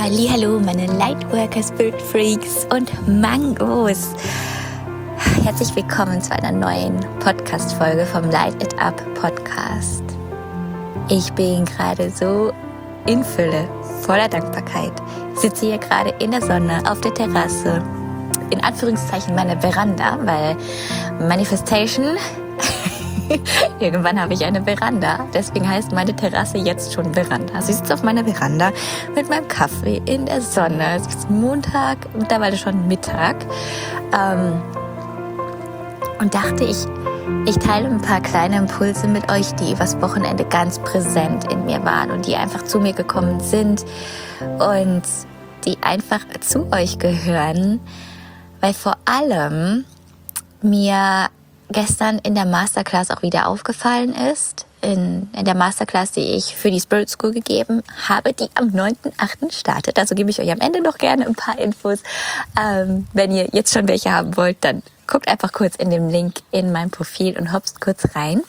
Hallihallo, meine Lightworker, Spirit Freaks und Mangos. Herzlich willkommen zu einer neuen Podcast-Folge vom Light It Up Podcast. Ich bin gerade so in Fülle, voller Dankbarkeit. Ich sitze hier gerade in der Sonne auf der Terrasse, in Anführungszeichen meine Veranda, weil Manifestation... Irgendwann habe ich eine Veranda, deswegen heißt meine Terrasse jetzt schon Veranda. Also ich sitze auf meiner Veranda mit meinem Kaffee in der Sonne. Es ist Montag, mittlerweile schon Mittag. Und dachte, ich teile ein paar kleine Impulse mit euch, die übers Wochenende ganz präsent in mir waren und die einfach zu mir gekommen sind und die einfach zu euch gehören, weil vor allem mir gestern in der Masterclass auch wieder aufgefallen ist, in der Masterclass, die ich für die Spirit School gegeben habe, die am 9.8. startet. Also gebe ich euch am Ende noch gerne ein paar Infos. Wenn ihr jetzt schon welche haben wollt, dann guckt einfach kurz in den Link in mein Profil und hopst kurz rein.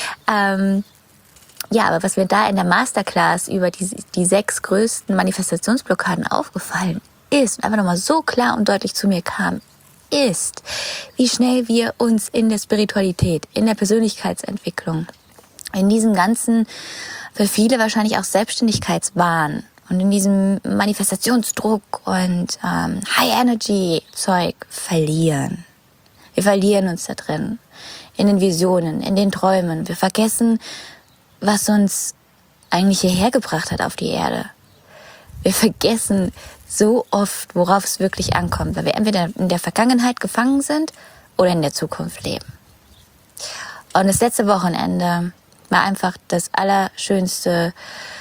Ja, aber was mir da in der Masterclass über die 6 größten Manifestationsblockaden aufgefallen ist, einfach nochmal so klar und deutlich zu mir kam, ist, wie schnell wir uns in der Spiritualität, in der Persönlichkeitsentwicklung, in diesem ganzen, für viele wahrscheinlich auch Selbstständigkeitswahn und in diesem Manifestationsdruck und High-Energy-Zeug verlieren. Wir verlieren uns da drin, in den Visionen, in den Träumen. Wir vergessen, was uns eigentlich hierher gebracht hat auf die Erde. Wir vergessen so oft, worauf es wirklich ankommt, weil wir entweder in der Vergangenheit gefangen sind oder in der Zukunft leben. Und das letzte Wochenende war einfach das allerschönste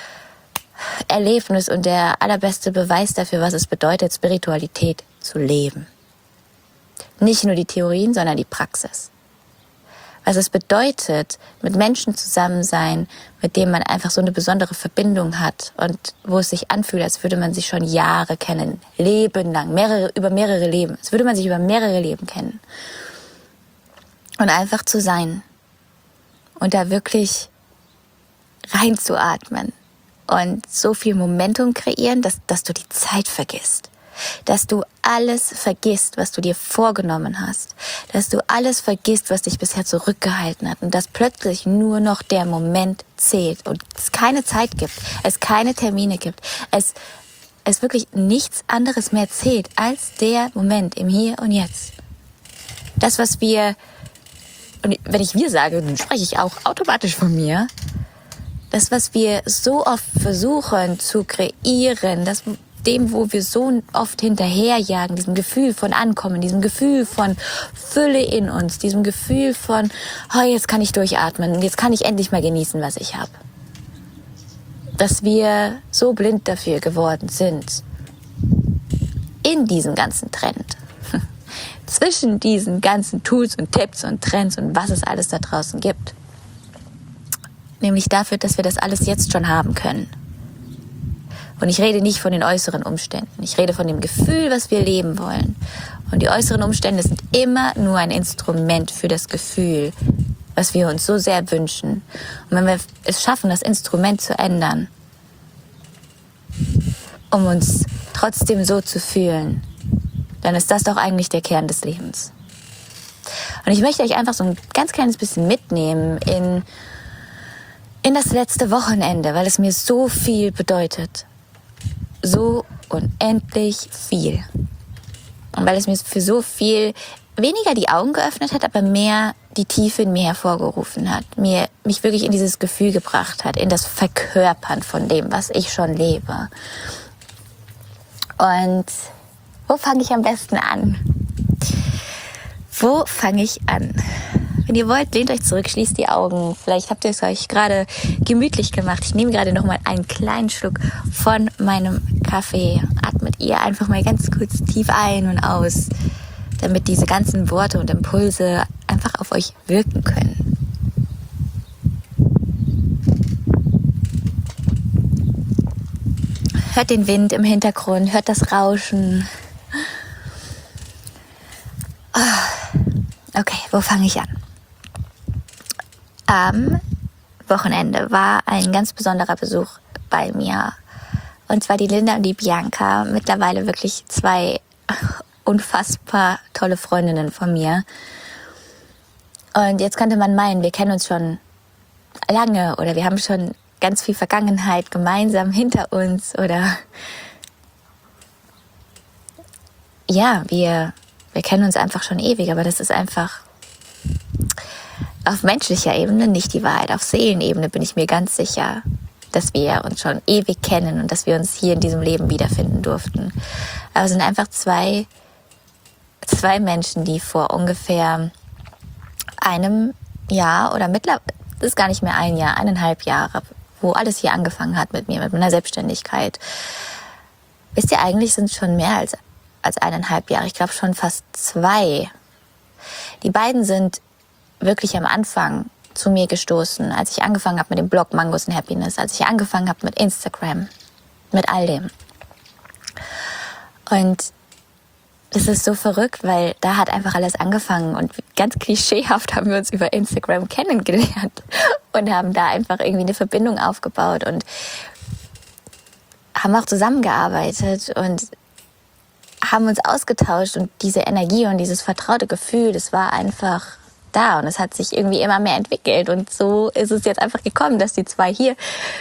Erlebnis und der allerbeste Beweis dafür, was es bedeutet, Spiritualität zu leben. Nicht nur die Theorien, sondern die Praxis. Was es bedeutet, mit Menschen zusammen sein, mit denen man einfach so eine besondere Verbindung hat und wo es sich anfühlt, als würde man sich schon Jahre kennen, Leben lang, über mehrere Leben, als würde man sich über mehrere Leben kennen. Und einfach zu sein und da wirklich reinzuatmen und so viel Momentum kreieren, dass du die Zeit vergisst. Dass du alles vergisst, was du dir vorgenommen hast. Dass du alles vergisst, was dich bisher zurückgehalten hat. Und dass plötzlich nur noch der Moment zählt. Und es keine Zeit gibt. Es keine Termine gibt. Es wirklich nichts anderes mehr zählt als der Moment im Hier und Jetzt. Das, was wir, und wenn ich wir sage, dann spreche ich auch automatisch von mir. Das, was wir so oft versuchen zu kreieren, dem, wo wir so oft hinterherjagen, diesem Gefühl von Ankommen, diesem Gefühl von Fülle in uns, diesem Gefühl von, oh, jetzt kann ich durchatmen und jetzt kann ich endlich mal genießen, was ich habe. Dass wir so blind dafür geworden sind, in diesem ganzen Trend, zwischen diesen ganzen Tools und Tipps und Trends und was es alles da draußen gibt, nämlich dafür, dass wir das alles jetzt schon haben können. Und ich rede nicht von den äußeren Umständen. Ich rede von dem Gefühl, was wir leben wollen. Und die äußeren Umstände sind immer nur ein Instrument für das Gefühl, was wir uns so sehr wünschen. Und wenn wir es schaffen, das Instrument zu ändern, um uns trotzdem so zu fühlen, dann ist das doch eigentlich der Kern des Lebens. Und ich möchte euch einfach so ein ganz kleines bisschen mitnehmen in das letzte Wochenende, weil es mir so viel bedeutet. So unendlich viel. Und weil es mir für so viel weniger die Augen geöffnet hat, aber mehr die Tiefe in mir hervorgerufen hat. Mich wirklich in dieses Gefühl gebracht hat, in das Verkörpern von dem, was ich schon lebe. Und wo fange ich am besten an? Wo fange ich an? Wenn ihr wollt, lehnt euch zurück, schließt die Augen. Vielleicht habt ihr es euch gerade gemütlich gemacht. Ich nehme gerade nochmal einen kleinen Schluck von meinem Kaffee. Atmet ihr einfach mal ganz kurz tief ein und aus, damit diese ganzen Worte und Impulse einfach auf euch wirken können. Hört den Wind im Hintergrund, hört das Rauschen. Okay, wo fange ich an? Am Wochenende war ein ganz besonderer Besuch bei mir. Und zwar die Linda und die Bianca, mittlerweile wirklich 2 unfassbar tolle Freundinnen von mir. Und jetzt könnte man meinen, wir kennen uns schon lange oder wir haben schon ganz viel Vergangenheit gemeinsam hinter uns oder ja, wir kennen uns einfach schon ewig, aber das ist einfach auf menschlicher Ebene nicht die Wahrheit. Auf Seelenebene bin ich mir ganz sicher, dass wir uns schon ewig kennen und dass wir uns hier in diesem Leben wiederfinden durften. Aber es sind einfach zwei Menschen, die vor ungefähr einem Jahr oder mittlerweile, das ist gar nicht mehr ein Jahr, 1,5 Jahre, wo alles hier angefangen hat mit mir, mit meiner Selbstständigkeit. Wisst ihr, eigentlich sind es schon mehr als 1,5 Jahre. Ich glaube schon fast 2. Die beiden sind wirklich am Anfang zu mir gestoßen, als ich angefangen habe mit dem Blog Mangos and Happiness, als ich angefangen habe mit Instagram, mit all dem. Und das ist so verrückt, weil da hat einfach alles angefangen und ganz klischeehaft haben wir uns über Instagram kennengelernt und haben da einfach irgendwie eine Verbindung aufgebaut und haben auch zusammengearbeitet und haben uns ausgetauscht und diese Energie und dieses vertraute Gefühl, das war einfach da und es hat sich irgendwie immer mehr entwickelt und so ist es jetzt einfach gekommen, dass die 2 hier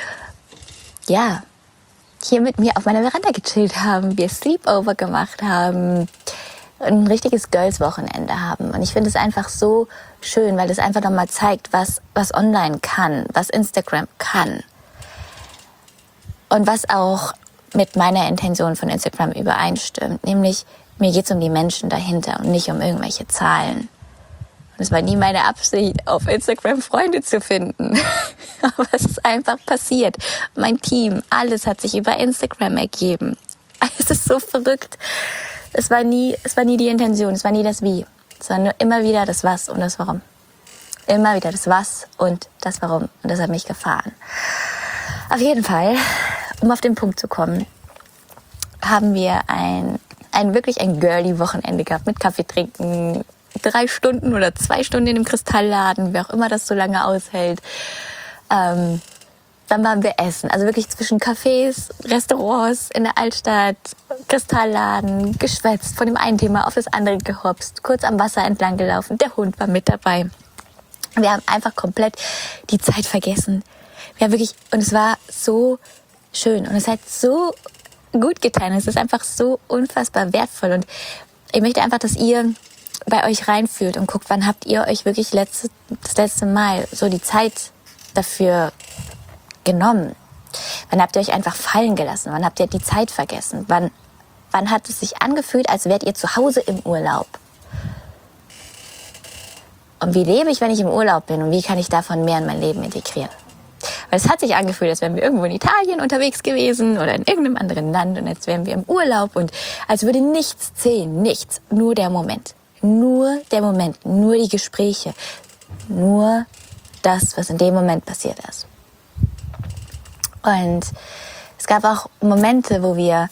mit mir auf meiner Veranda gechillt haben, wir Sleepover gemacht haben, ein richtiges Girls-Wochenende haben. Und ich finde es einfach so schön, weil es einfach nochmal zeigt, was online kann, was Instagram kann. Und was auch mit meiner Intention von Instagram übereinstimmt. Nämlich, mir geht es um die Menschen dahinter und nicht um irgendwelche Zahlen. Und es war nie meine Absicht, auf Instagram Freunde zu finden. Aber es ist einfach passiert. Mein Team, alles hat sich über Instagram ergeben. Es ist so verrückt. Es war nie die Intention, es war nie das Wie. Es war nur immer wieder das Was und das Warum. Immer wieder das Was und das Warum. Und das hat mich gefahren. Auf jeden Fall, um auf den Punkt zu kommen, haben wir wirklich ein girly Wochenende gehabt mit Kaffee trinken, 3 Stunden oder 2 Stunden in dem Kristallladen, wer auch immer das so lange aushält. Dann waren wir essen, also wirklich zwischen Cafés, Restaurants in der Altstadt, Kristallladen, geschwätzt, von dem einen Thema auf das andere gehopst, kurz am Wasser entlang gelaufen, der Hund war mit dabei. Wir haben einfach komplett die Zeit vergessen. Und es war so schön und es hat so gut getan. Es ist einfach so unfassbar wertvoll und ich möchte einfach, dass ihr bei euch reinfühlt und guckt, wann habt ihr euch wirklich das letzte Mal so die Zeit dafür genommen? Wann habt ihr euch einfach fallen gelassen? Wann habt ihr die Zeit vergessen? Wann hat es sich angefühlt, als wärt ihr zu Hause im Urlaub? Und wie lebe ich, wenn ich im Urlaub bin? Und wie kann ich davon mehr in mein Leben integrieren? Weil es hat sich angefühlt, als wären wir irgendwo in Italien unterwegs gewesen oder in irgendeinem anderen Land und jetzt wären wir im Urlaub und als würde nichts zählen, nichts, nur der Moment. Nur der Moment, nur die Gespräche, nur das, was in dem Moment passiert ist. Und es gab auch Momente, wo wir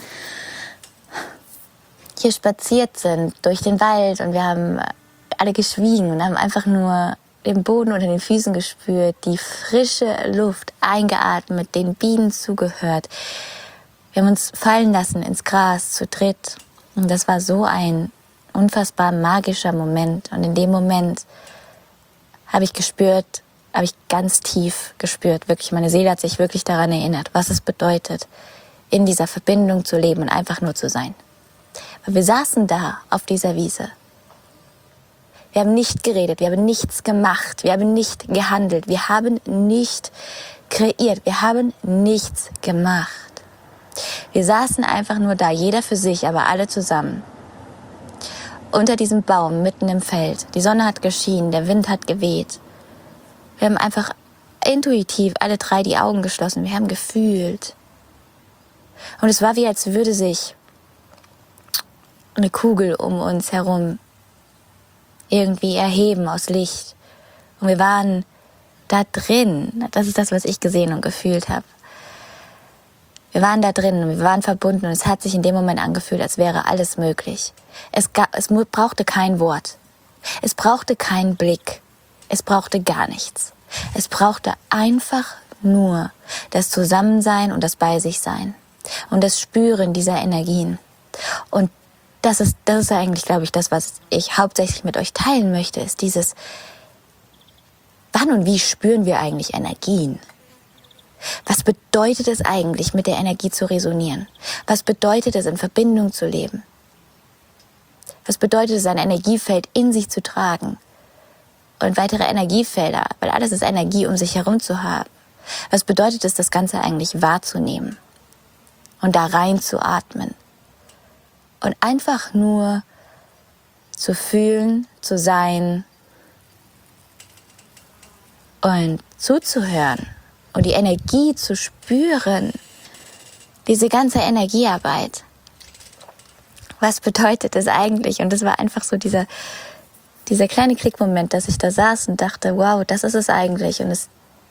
hier spaziert sind durch den Wald und wir haben alle geschwiegen und haben einfach nur den Boden unter den Füßen gespürt, die frische Luft eingeatmet, den Bienen zugehört. Wir haben uns fallen lassen ins Gras zu dritt und das war so ein unfassbar magischer Moment und in dem Moment habe ich ganz tief gespürt, wirklich, meine Seele hat sich wirklich daran erinnert, was es bedeutet, in dieser Verbindung zu leben und einfach nur zu sein. Weil wir saßen da auf dieser Wiese. Wir haben nicht geredet, wir haben nichts gemacht, wir haben nicht gehandelt, wir haben nicht kreiert, wir haben nichts gemacht. Wir saßen einfach nur da, jeder für sich, aber alle zusammen. Unter diesem Baum, mitten im Feld. Die Sonne hat geschienen, der Wind hat geweht. Wir haben einfach intuitiv alle 3 die Augen geschlossen. Wir haben gefühlt. Und es war wie, als würde sich eine Kugel um uns herum irgendwie erheben aus Licht. Und wir waren da drin. Das ist das, was ich gesehen und gefühlt habe. Wir waren da drin und wir waren verbunden und es hat sich in dem Moment angefühlt, als wäre alles möglich. Es brauchte kein Wort. Es brauchte keinen Blick. Es brauchte gar nichts. Es brauchte einfach nur das Zusammensein und das Bei sich sein. und das Spüren dieser Energien. Und das ist eigentlich, glaube ich, das, was ich hauptsächlich mit euch teilen möchte, ist dieses, wann und wie spüren wir eigentlich Energien? Was bedeutet es eigentlich, mit der Energie zu resonieren? Was bedeutet es, in Verbindung zu leben? Was bedeutet es, ein Energiefeld in sich zu tragen? Und weitere Energiefelder, weil alles ist Energie, um sich herum zu haben. Was bedeutet es, das Ganze eigentlich wahrzunehmen? Und da rein zu atmen? Und einfach nur zu fühlen, zu sein und zuzuhören und die Energie zu spüren. Diese ganze Energiearbeit. Was bedeutet das eigentlich? Und das war einfach so dieser kleine Klickmoment, dass ich da saß und dachte, wow, das ist es eigentlich. Und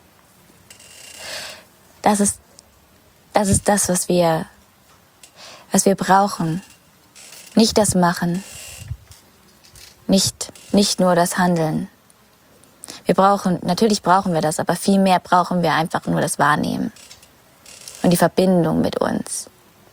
das ist das, was wir brauchen. Nicht das Machen, nicht nur das Handeln. Natürlich brauchen wir das, aber viel mehr brauchen wir einfach nur das Wahrnehmen und die Verbindung mit uns.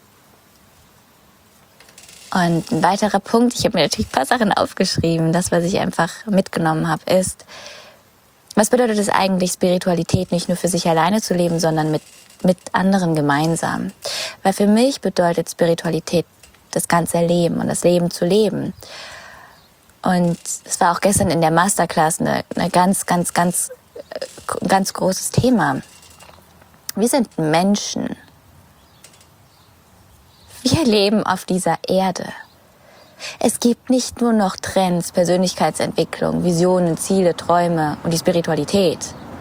Und ein weiterer Punkt, ich habe mir natürlich ein paar Sachen aufgeschrieben, das, was ich einfach mitgenommen habe, ist, was bedeutet es eigentlich, Spiritualität nicht nur für sich alleine zu leben, sondern mit anderen gemeinsam? Weil für mich bedeutet Spiritualität das ganze Leben und das Leben zu leben. Und es war auch gestern in der Masterclass eine ganz großes Thema. Wir sind Menschen. Wir leben auf dieser Erde. Es gibt nicht nur noch Trends, Persönlichkeitsentwicklung, Visionen, Ziele, Träume und die Spiritualität.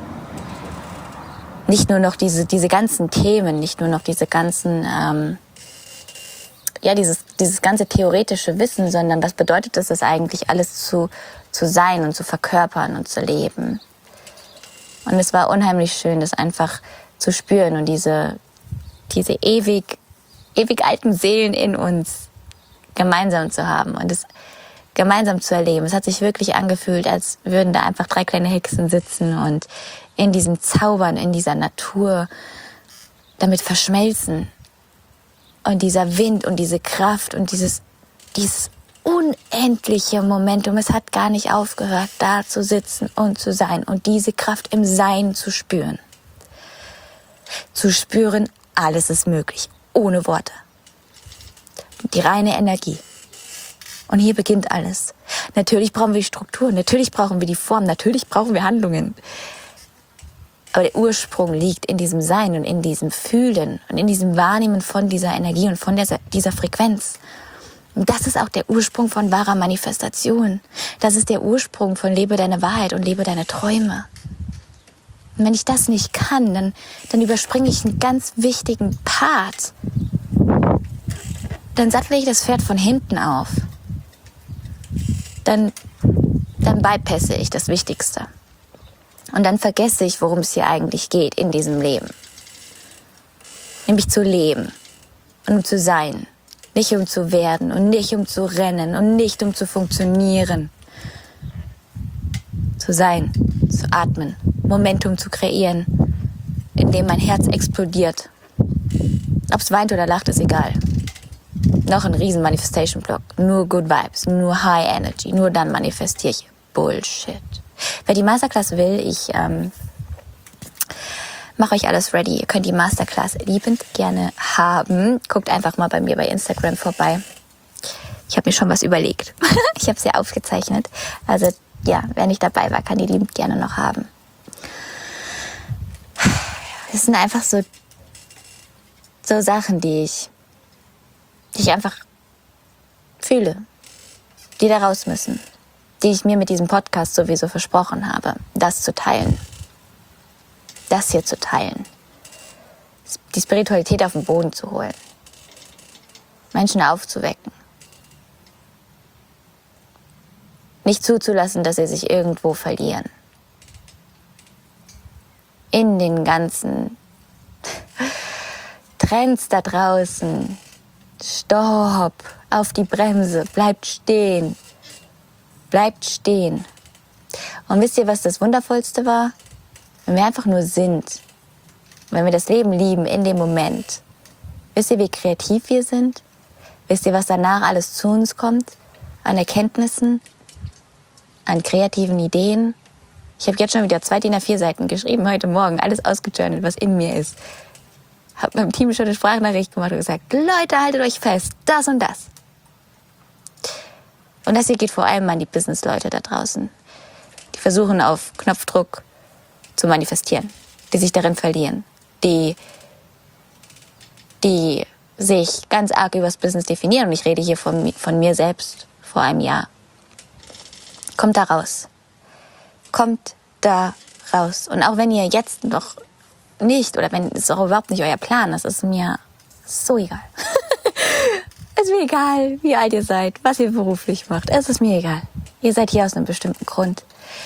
Nicht nur noch diese ganzen Themen, nicht nur noch diese ganzen, dieses ganze theoretische Wissen, sondern was bedeutet es eigentlich alles zu sein und zu verkörpern und zu leben. Und es war unheimlich schön, das einfach zu spüren und diese ewig alten Seelen in uns gemeinsam zu haben und es gemeinsam zu erleben. Es hat sich wirklich angefühlt, als würden da einfach 3 kleine Hexen sitzen und in diesem Zaubern, in dieser Natur damit verschmelzen. Und dieser Wind und diese Kraft und dieses unendliche Momentum, es hat gar nicht aufgehört, da zu sitzen und zu sein und diese Kraft im Sein zu spüren. Zu spüren, alles ist möglich, ohne Worte. Die reine Energie. Und hier beginnt alles. Natürlich brauchen wir die Struktur, natürlich brauchen wir die Form, natürlich brauchen wir Handlungen. Aber der Ursprung liegt in diesem Sein und in diesem Fühlen und in diesem Wahrnehmen von dieser Energie und von dieser Frequenz. Und das ist auch der Ursprung von wahrer Manifestation. Das ist der Ursprung von lebe deine Wahrheit und lebe deine Träume. Und wenn ich das nicht kann, dann überspringe ich einen ganz wichtigen Part. Dann sattle ich das Pferd von hinten auf. Dann bypasse ich das Wichtigste. Und dann vergesse ich, worum es hier eigentlich geht in diesem Leben. Nämlich zu leben und um zu sein. Nicht um zu werden und nicht um zu rennen und nicht um zu funktionieren. Zu sein, zu atmen, Momentum zu kreieren, in dem mein Herz explodiert. Ob es weint oder lacht, ist egal. Noch ein riesen Manifestation-Block. Nur Good Vibes, nur High Energy, nur dann manifestiere ich. Bullshit. Wer die Masterclass will, ich mache euch alles ready. Ihr könnt die Masterclass liebend gerne haben. Guckt einfach mal bei mir bei Instagram vorbei. Ich habe mir schon was überlegt. Ich habe es ja aufgezeichnet. Also ja, wer nicht dabei war, kann die liebend gerne noch haben. Das sind einfach so Sachen, die ich einfach fühle, die da raus müssen, die ich mir mit diesem Podcast sowieso versprochen habe, das zu teilen. Das hier zu teilen. Die Spiritualität auf den Boden zu holen. Menschen aufzuwecken. Nicht zuzulassen, dass sie sich irgendwo verlieren. In den ganzen Trends da draußen. Stopp, auf die Bremse, bleibt stehen. Bleibt stehen. Und wisst ihr, was das Wundervollste war? Wenn wir einfach nur sind, wenn wir das Leben lieben in dem Moment, Wisst ihr, wie kreativ wir sind? Wisst ihr, was danach alles zu uns kommt? An Erkenntnissen, an kreativen Ideen. Ich habe jetzt schon wieder 2 DIN A4 Seiten geschrieben, heute Morgen, alles ausgejournalt, was in mir ist. Habe meinem Team schon eine Sprachnachricht gemacht und gesagt, Leute, haltet euch fest, das und das. Und das hier geht vor allem an die Business-Leute da draußen. Die versuchen auf Knopfdruck zu manifestieren, die sich darin verlieren, die sich ganz arg übers Business definieren. Und ich rede hier von mir selbst vor einem Jahr. Kommt da raus. Kommt da raus. Und auch wenn ihr jetzt noch nicht, oder wenn es auch überhaupt nicht euer Plan ist, ist mir so egal. Es ist mir egal, wie alt ihr seid, was ihr beruflich macht. Es ist mir egal. Ihr seid hier aus einem bestimmten Grund.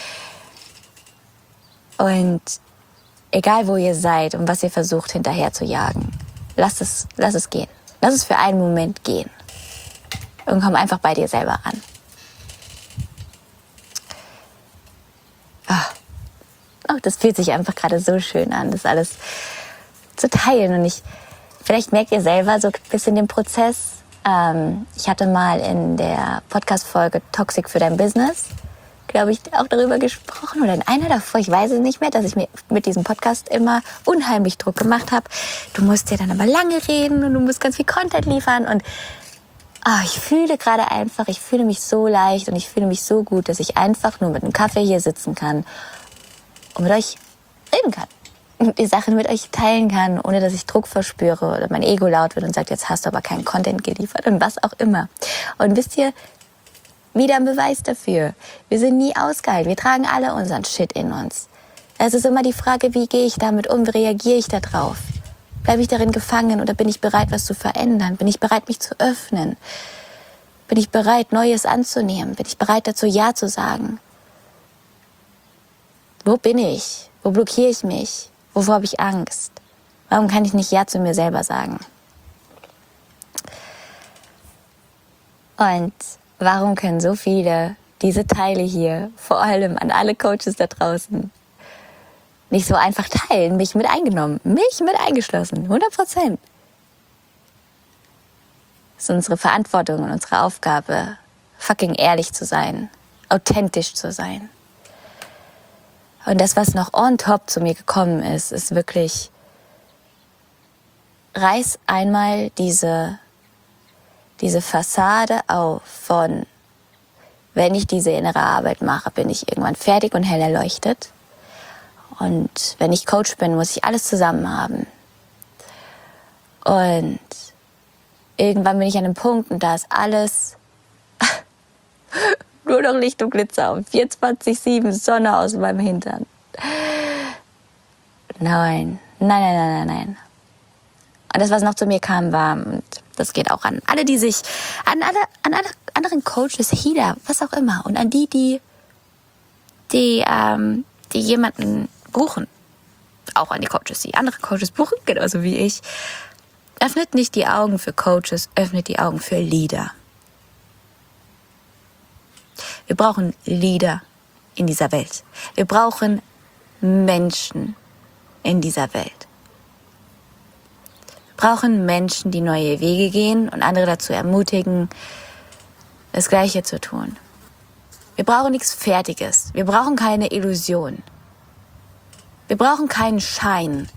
Und egal, wo ihr seid und was ihr versucht hinterher zu jagen, lasst es gehen. Lass es für einen Moment gehen. Und komm einfach bei dir selber an. Oh, das fühlt sich einfach gerade so schön an, das alles zu teilen. Und vielleicht merkt ihr selber so ein bisschen den Prozess. Ich hatte mal in der Podcast-Folge Toxic für dein Business, glaube ich, auch darüber gesprochen. Oder in einer davor, ich weiß es nicht mehr, dass ich mir mit diesem Podcast immer unheimlich Druck gemacht habe. Du musst ja dann aber lange reden und du musst ganz viel Content liefern. Und ich fühle gerade einfach, ich fühle mich so leicht und ich fühle mich so gut, dass ich einfach nur mit einem Kaffee hier sitzen kann und mit euch reden kann. Und die Sachen mit euch teilen kann, ohne dass ich Druck verspüre oder mein Ego laut wird und sagt, jetzt hast du aber keinen Content geliefert und was auch immer. Und wisst ihr, wieder ein Beweis dafür. Wir sind nie ausgeheilt. Wir tragen alle unseren Shit in uns. Es ist immer die Frage, wie gehe ich damit um, wie reagiere ich da drauf? Bleibe ich darin gefangen oder bin ich bereit, was zu verändern? Bin ich bereit, mich zu öffnen? Bin ich bereit, Neues anzunehmen? Bin ich bereit, dazu Ja zu sagen? Wo bin ich? Wo blockiere ich mich? Wovor habe ich Angst? Warum kann ich nicht Ja zu mir selber sagen? Und warum können so viele diese Teile hier, vor allem an alle Coaches da draußen, nicht so einfach teilen, mich mit eingenommen, mich mit eingeschlossen, 100%. Es ist unsere Verantwortung und unsere Aufgabe, fucking ehrlich zu sein, authentisch zu sein. Und das, was noch on top zu mir gekommen ist, ist wirklich, reiß einmal diese Fassade auf von, wenn ich diese innere Arbeit mache, bin ich irgendwann fertig und hell erleuchtet. Und wenn ich Coach bin, muss ich alles zusammen haben. Und irgendwann bin ich an einem Punkt und da ist alles nur noch Licht und Glitzer und 24/7 Sonne aus meinem Hintern. Nein. Und das, was noch zu mir kam, war, und das geht auch an alle, die sich, an alle anderen Coaches, Healer, was auch immer, und an die jemanden buchen, auch an die Coaches, die andere Coaches buchen, genauso wie ich. Öffnet nicht die Augen für Coaches, öffnet die Augen für Leader. Wir brauchen Leader in dieser Welt. Wir brauchen Menschen in dieser Welt. Wir brauchen Menschen, die neue Wege gehen und andere dazu ermutigen, das Gleiche zu tun. Wir brauchen nichts Fertiges. Wir brauchen keine Illusion. Wir brauchen keinen Schein.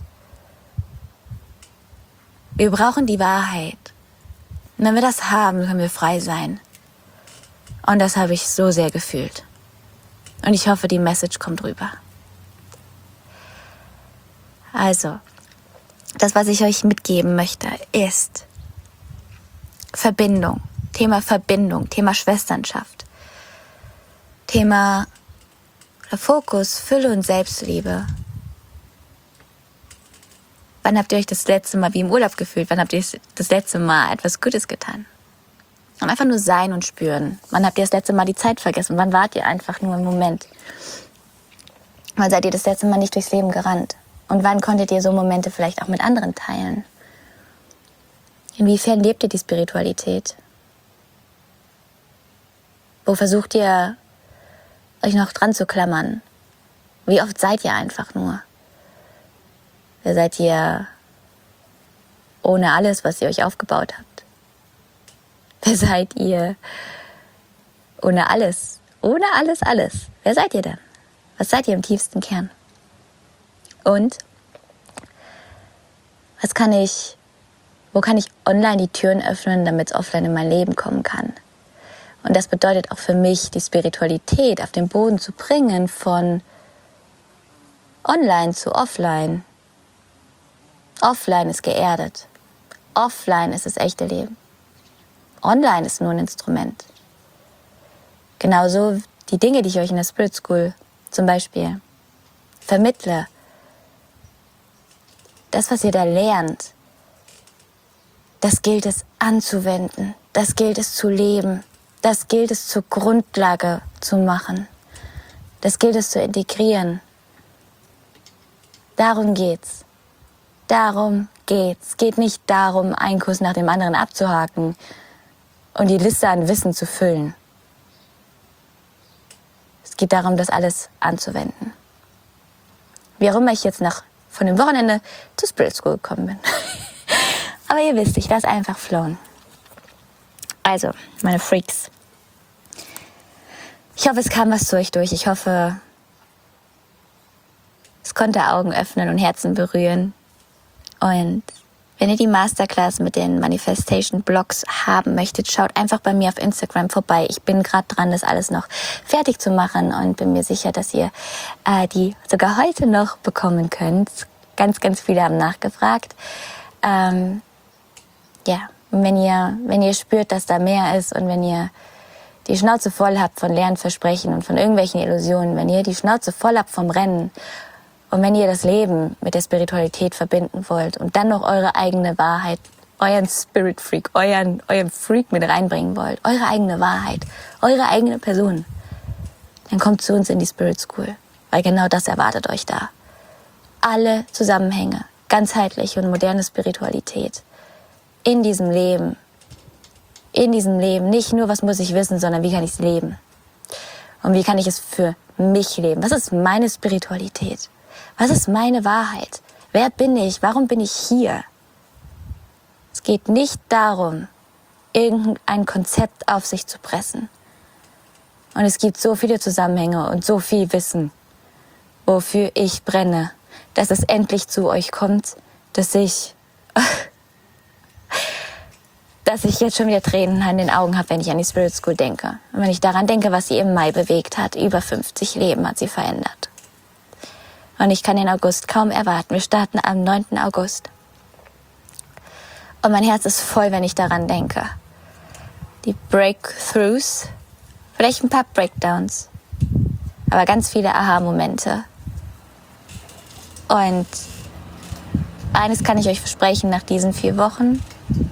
Wir brauchen die Wahrheit. Und wenn wir das haben, können wir frei sein. Und das habe ich so sehr gefühlt. Und ich hoffe, die Message kommt rüber. Also, das, was ich euch mitgeben möchte, ist Verbindung. Thema Verbindung, Thema Schwesternschaft. Thema Fokus, Fülle und Selbstliebe. Wann habt ihr euch das letzte Mal wie im Urlaub gefühlt? Wann habt ihr das letzte Mal etwas Gutes getan? Und einfach nur sein und spüren. Wann habt ihr das letzte Mal die Zeit vergessen? Wann wart ihr einfach nur im Moment? Wann seid ihr das letzte Mal nicht durchs Leben gerannt? Und wann konntet ihr so Momente vielleicht auch mit anderen teilen? Inwiefern lebt ihr die Spiritualität? Wo versucht ihr, euch noch dran zu klammern? Wie oft seid ihr einfach nur? Seid ihr ohne alles, was ihr euch aufgebaut habt? Wer seid ihr ohne alles? Ohne alles. Wer seid ihr denn? Was seid ihr im tiefsten Kern? Und wo kann ich online die Türen öffnen, damit es offline in mein Leben kommen kann? Und das bedeutet auch für mich, die Spiritualität auf den Boden zu bringen, von online zu offline. Offline ist geerdet. Offline ist das echte Leben. Online ist nur ein Instrument. Genauso die Dinge, die ich euch in der Spirit School zum Beispiel vermittle. Das, was ihr da lernt, das gilt es anzuwenden. Das gilt es zu leben. Das gilt es zur Grundlage zu machen. Das gilt es zu integrieren. Darum geht's. Darum geht's. Es geht nicht darum, einen Kurs nach dem anderen abzuhaken und die Liste an Wissen zu füllen. Es geht darum, das alles anzuwenden. Wie auch immer ich jetzt von dem Wochenende zur Spirit School gekommen bin. Aber ihr wisst, ich lasse einfach flowen. Also, meine Freaks. Ich hoffe, es kam was zu euch durch. Ich hoffe, es konnte Augen öffnen und Herzen berühren. Und wenn ihr die Masterclass mit den Manifestation-Blogs haben möchtet, schaut einfach bei mir auf Instagram vorbei. Ich bin gerade dran, das alles noch fertig zu machen und bin mir sicher, dass ihr die sogar heute noch bekommen könnt. Ganz, ganz viele haben nachgefragt. Wenn ihr spürt, dass da mehr ist und wenn ihr die Schnauze voll habt von leeren Versprechen und von irgendwelchen Illusionen, wenn ihr die Schnauze voll habt vom Rennen, und wenn ihr das Leben mit der Spiritualität verbinden wollt und dann noch eure eigene Wahrheit, euren Spirit Freak, euren Freak mit reinbringen wollt, eure eigene Wahrheit, eure eigene Person, dann kommt zu uns in die Spirit School, weil genau das erwartet euch da. Alle Zusammenhänge, ganzheitliche und moderne Spiritualität in diesem Leben, nicht nur, was muss ich wissen, sondern wie kann ich es leben? Und wie kann ich es für mich leben? Was ist meine Spiritualität? Was ist meine Wahrheit? Wer bin ich? Warum bin ich hier? Es geht nicht darum, irgendein Konzept auf sich zu pressen. Und es gibt so viele Zusammenhänge und so viel Wissen, wofür ich brenne, dass es endlich zu euch kommt, dass ich jetzt schon wieder Tränen in den Augen habe, wenn ich an die Spirit School denke. Und wenn ich daran denke, was sie im Mai bewegt hat, über 50 Leben hat sie verändert. Und ich kann den August kaum erwarten. Wir starten am 9. August. Und mein Herz ist voll, wenn ich daran denke. Die Breakthroughs, vielleicht ein paar Breakdowns, aber ganz viele Aha-Momente. Und eines kann ich euch versprechen, nach diesen 4 Wochen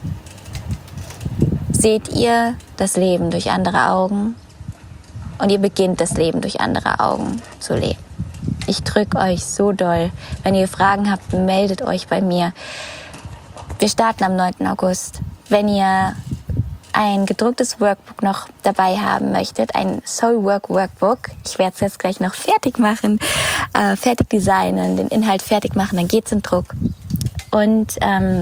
seht ihr das Leben durch andere Augen und ihr beginnt das Leben durch andere Augen zu leben. Ich drücke euch so doll. Wenn ihr Fragen habt, meldet euch bei mir. Wir starten am 9. August. Wenn ihr ein gedrucktes Workbook noch dabei haben möchtet, ein Soul Work Workbook, ich werde es jetzt gleich noch fertig machen, fertig designen, den Inhalt fertig machen, dann geht's in Druck. Und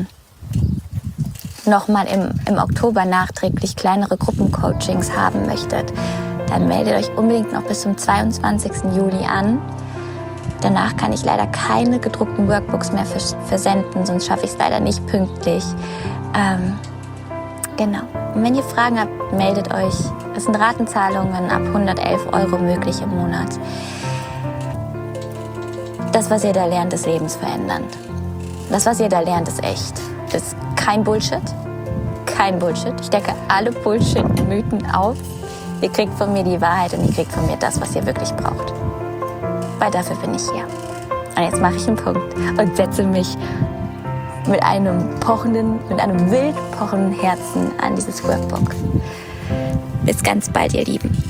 nochmal im Oktober nachträglich kleinere Gruppencoachings haben möchtet, dann meldet euch unbedingt noch bis zum 22. Juli an. Danach kann ich leider keine gedruckten Workbooks mehr versenden, sonst schaffe ich es leider nicht pünktlich. Genau. Und wenn ihr Fragen habt, meldet euch. Es sind Ratenzahlungen ab 111 € möglich im Monat. Das, was ihr da lernt, ist lebensverändernd. Das, was ihr da lernt, ist echt. Das ist kein Bullshit. Kein Bullshit. Ich decke alle Bullshit-Mythen auf. Ihr kriegt von mir die Wahrheit und ihr kriegt von mir das, was ihr wirklich braucht. Weil dafür bin ich hier. Und jetzt mache ich einen Punkt und setze mich mit einem wild pochenden Herzen an dieses Workbook. Bis ganz bald, ihr Lieben.